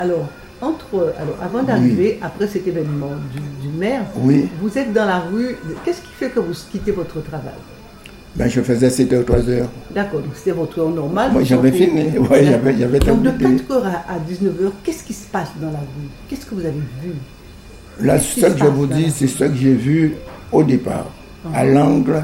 Alors, avant d'arriver, après cet événement du maire, vous êtes dans la rue. Qu'est-ce qui fait que vous quittez votre travail? Je faisais 7h, 3h. D'accord, donc c'était votre heure normale. Moi, j'avais fini. Ouais, j'avais donc, de 4h à 19h, qu'est-ce qui se passe dans la rue? Qu'est-ce que vous avez vu? Là, ce que je vous dis, c'est ce que j'ai vu au départ, à l'angle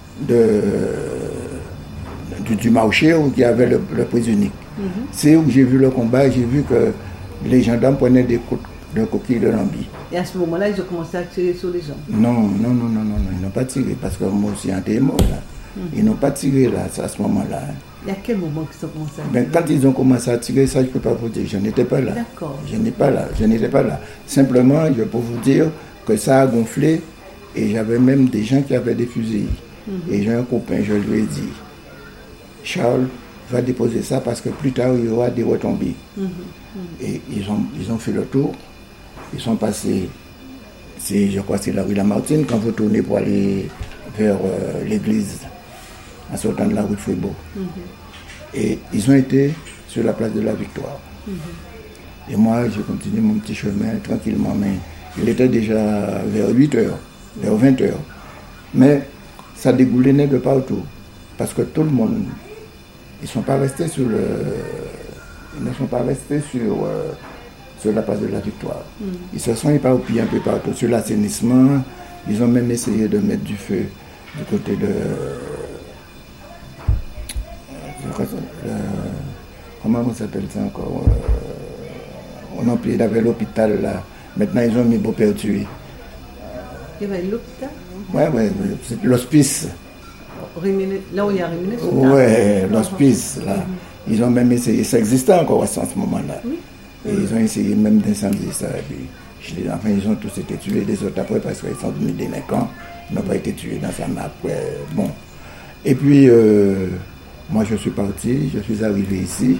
du marché où il y avait le prise unique. C'est où j'ai vu le combat, j'ai vu que les gendarmes prenaient des coups de coquille de lambi. Et à ce moment-là, ils ont commencé à tirer sur les gens? Non, ils n'ont pas tiré, parce que moi aussi, j'étais mort là. Ils n'ont pas tiré là, à ce moment-là. Et à quel moment qu'ils ont commencé à tirer? Quand ils ont commencé à tirer, ça, je ne peux pas vous dire, je n'étais pas là. D'accord. Je n'étais pas là. Simplement, je peux vous dire que ça a gonflé, et j'avais même des gens qui avaient des fusils. Et j'ai un copain, je lui ai dit, Charles, va déposer ça parce que plus tard, il y aura des retombées. Et ils ont fait le tour. Ils sont passés, je crois que c'est la rue Lamartine, quand vous tournez pour aller vers l'église, en sortant de la rue de Fribourg. Et ils ont été sur la place de la Victoire. Et moi, j'ai continué mon petit chemin tranquillement, mais il était déjà vers 8h, vers 20h. Mais ça dégoulinait de partout, parce que tout le monde, ils ne sont pas restés sur la place de la Victoire. Ils se sont éparpillés un peu partout sur l'assainissement. Ils ont même essayé de mettre du feu du côté de... comment on s'appelle ça encore? On a appelé l'hôpital là. Maintenant, ils ont mis Beau-Père tué. Il y avait l'hôpital? Ouais, c'est l'hospice. Là où il y a Réminé? Ouais, l'hospice là. Ils ont même essayé, ça existait encore à ce moment-là. Et ils ont essayé même d'incendier ça. Et puis, ils ont tous été tués, les autres après, parce qu'ils sont devenus délinquants. Ils n'ont pas été tués dans ça, mais après, bon. Et puis, moi, je suis parti, je suis arrivé ici.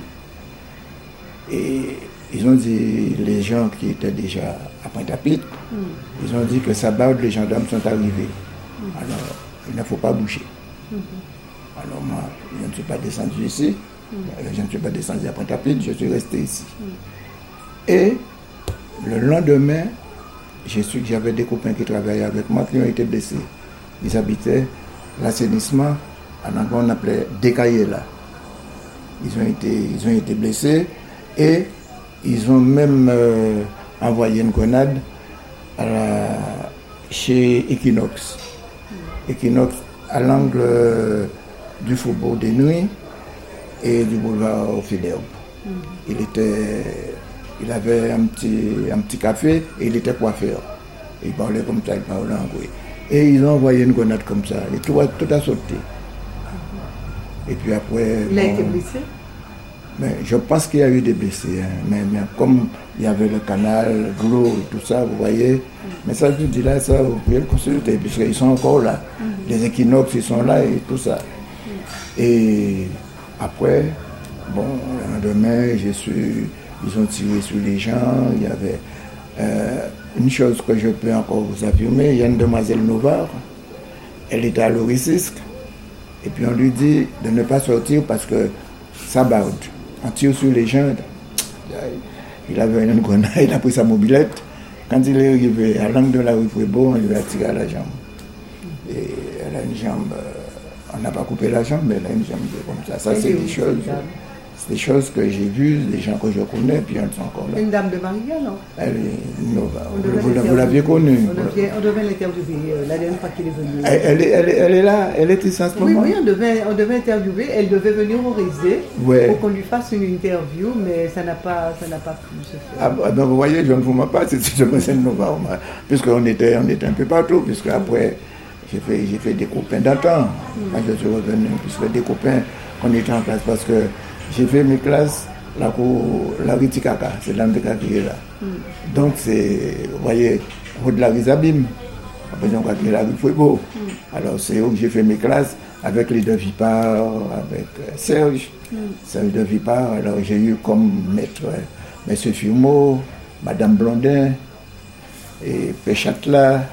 Et ils ont dit, les gens qui étaient déjà à Pointe-à-Pitre, ils ont dit que Sabard, les gendarmes sont arrivés. Alors, il ne faut pas bouger. Alors moi, je ne suis pas descendu ici. Je ne suis pas descendu à Pointe-à-Pitre, je suis resté ici. Et le lendemain, j'ai su que j'avais des copains qui travaillaient avec moi qui ont été blessés. Ils habitaient l'assainissement, en anglais on appelait Décaillé là. Ils ont été blessés et ils ont même envoyé une grenade chez Equinox. Equinox à l'angle du Faubourg des Nuits et du boulevard Faidherbe. Il avait un petit café et il était coiffeur. Il parlait comme ça, il parlait anglais. Et ils ont envoyé une grenade comme ça et tout a sauté. Et puis après... Il a été blessé? Mais je pense qu'il y a eu des blessés. Mais comme il y avait le canal, l'eau et tout ça, vous voyez. Mais ça, je vous dis là, ça, vous pouvez le consulter, puisqu'ils sont encore là. Les équinoxes, ils sont là et tout ça. Et après, bon, le lendemain, ils ont tiré sur les gens. Il y avait une chose que je peux encore vous affirmer. Il y a une demoiselle Novare. Elle était à l'Oricisque. Et puis on lui dit de ne pas sortir parce que ça barde. On tire sur les gens. Il avait une grenade, il a pris sa mobilette. Quand il est arrivé à l'angle de la rue Fribourg, on lui a tiré à la jambe. Et elle a une jambe, on n'a pas coupé la jambe, mais elle a une jambe comme ça. Ça, c'est des choses que j'ai vues, des gens que je connais, puis elles sont encore là. Une dame de Maria, non? Elle est Nova. Vous l'aviez connue? On devait l'interviewer la dernière fois qu'il est venu. Elle est là, elle est ici en ce moment. Oui, on devait interviewer. Elle devait venir au Rézé pour qu'on lui fasse une interview, mais ça n'a pas pu se faire. Ah, ben vous voyez, je ne vous mens pas, c'est demoiselle Nova, puisqu'on était un peu partout, puisque après, j'ai fait des copains d'antan. Quand je suis revenu, puisque des copains, on était en classe, parce que j'ai fait mes classes, la rue Tikaka, c'est l'Andeka qui est là. Donc c'est, vous voyez, route de la rue Zabim, après on va la rue Fouébeau. Alors c'est où j'ai fait mes classes, avec les deux Vipard, avec Serge de Vipard. Alors j'ai eu comme maître M. Firmeau, Madame Blondin, et Péchatla,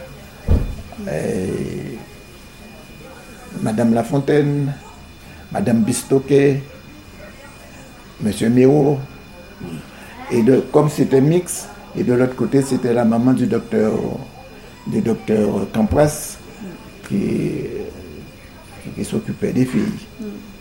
et Madame Lafontaine, Madame Bistoquet, Monsieur Miro. Et comme c'était mix, et de l'autre côté, c'était la maman du docteur Campras qui s'occupait des filles.